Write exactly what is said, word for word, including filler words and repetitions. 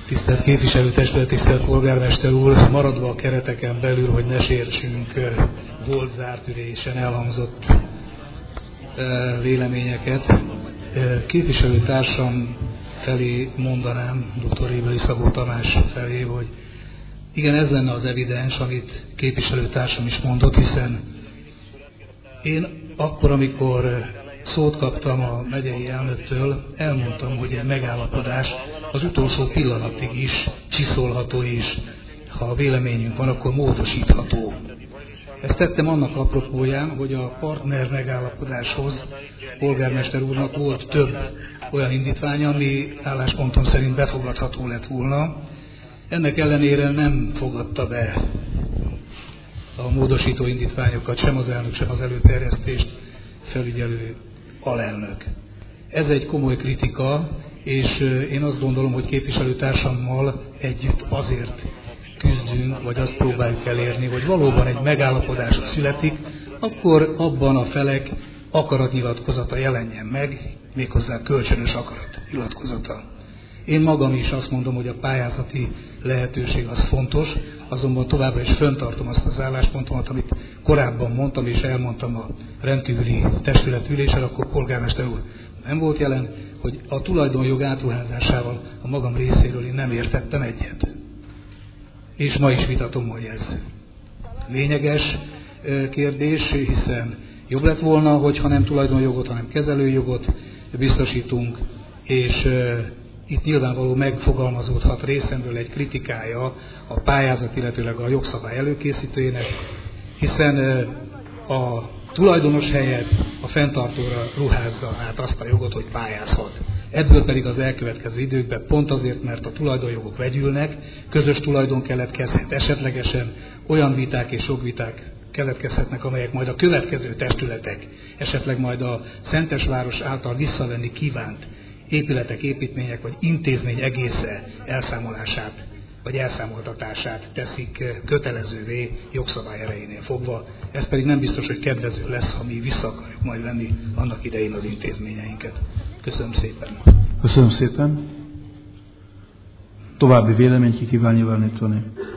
Tisztelt képviselőtestület, tisztelt polgármester úr, maradva a kereteken belül, hogy ne sértsünk volt zárt ülésen elhangzott véleményeket, képviselőtársam felé mondanám, dr. Ébeli Szabó Tamás felé, hogy igen, ez lenne az evidens, amit képviselőtársam is mondott, hiszen én akkor, amikor szót kaptam a megyei elnöktől, elmondtam, hogy egy megállapodás az utolsó pillanatig is csiszolható, és ha a véleményünk van, akkor módosítható. Ezt tettem annak apropóján, hogy a partner megállapodáshoz polgármester úrnak volt több olyan indítványa, ami álláspontom szerint befogadható lett volna. Ennek ellenére nem fogadta be a módosító indítványokat, sem az elnök, sem az előterjesztést felügyelő alelnök. Ez egy komoly kritika, és én azt gondolom, hogy képviselőtársammal együtt azért küzdünk, vagy azt próbáljuk elérni, hogy valóban egy megállapodás születik, akkor abban a felek akaratnyilatkozata jelenjen meg, méghozzá kölcsönös akaratnyilatkozata. Én magam is azt mondom, hogy a pályázati lehetőség az fontos, azonban továbbra is fenntartom azt az álláspontomat, amit korábban mondtam, és elmondtam a rendkívüli testületülésen, akkor polgármester úr nem volt jelen, hogy a tulajdonjog átruházásával a magam részéről én nem értettem egyet. És ma is vitatom, hogy ez lényeges kérdés, hiszen jobb lett volna, hogyha nem tulajdonjogot, hanem kezelőjogot biztosítunk, és itt nyilvánvaló megfogalmazódhat részemről egy kritikája a pályázat, illetőleg a jogszabály előkészítőjének, hiszen a tulajdonos helyett a fenntartóra ruházza át azt a jogot, hogy pályázhat. Ebből pedig az elkövetkező időkben pont azért, mert a tulajdonjogok vegyülnek, közös tulajdon keletkezhet, esetlegesen olyan viták és jogviták keletkezhetnek, amelyek majd a következő testületek, esetleg majd a Szentesváros által visszavenni kívánt épületek, építmények vagy intézmény egésze elszámolását vagy elszámoltatását teszik kötelezővé jogszabály erejénél fogva. Ez pedig nem biztos, hogy kedvező lesz, ha mi vissza akarjuk majd venni annak idején az intézményeinket. Köszönöm szépen. Köszönöm szépen. További véleményt ki kíván nyilvánítani?